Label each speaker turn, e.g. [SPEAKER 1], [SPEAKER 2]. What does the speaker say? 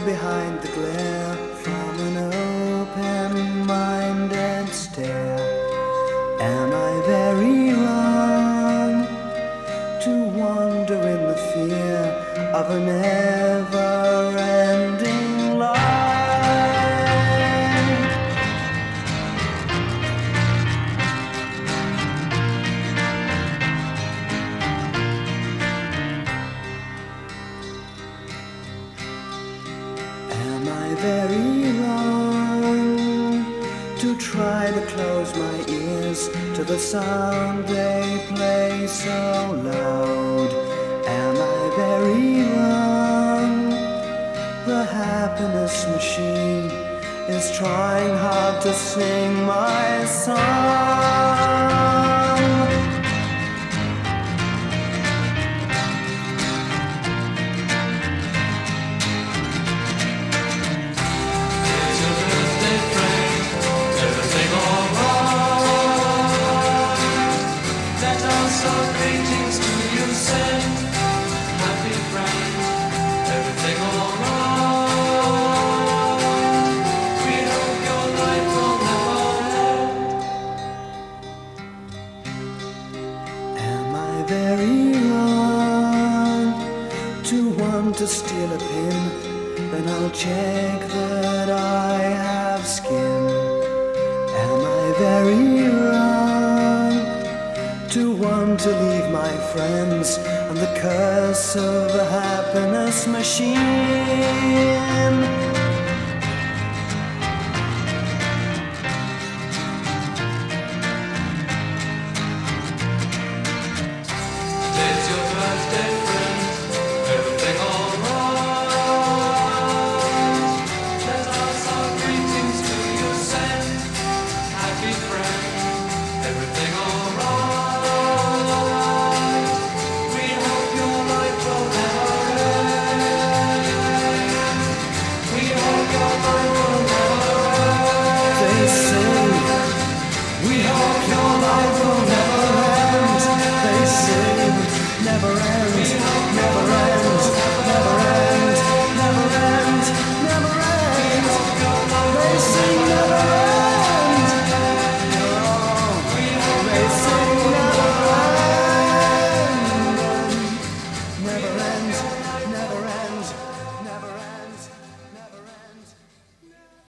[SPEAKER 1] behind the glare from an open-minded stare. Am I very wrong to wander in the fear of a never-ending life? Am I very wrong to try to close my ears to the sound they play so loud? Am I very wrong? The happiness machine is trying hard to sing my song.
[SPEAKER 2] It's your birthday, friend. Everything alright? Let us our greetings to you send. Happy friend. Everything alright? We hope your life will never end.
[SPEAKER 1] Am I very wrong to want to steal a pin? Then I'll check that I have skin. Am I very wrong to want to leave my friends and the curse of the happiness machine?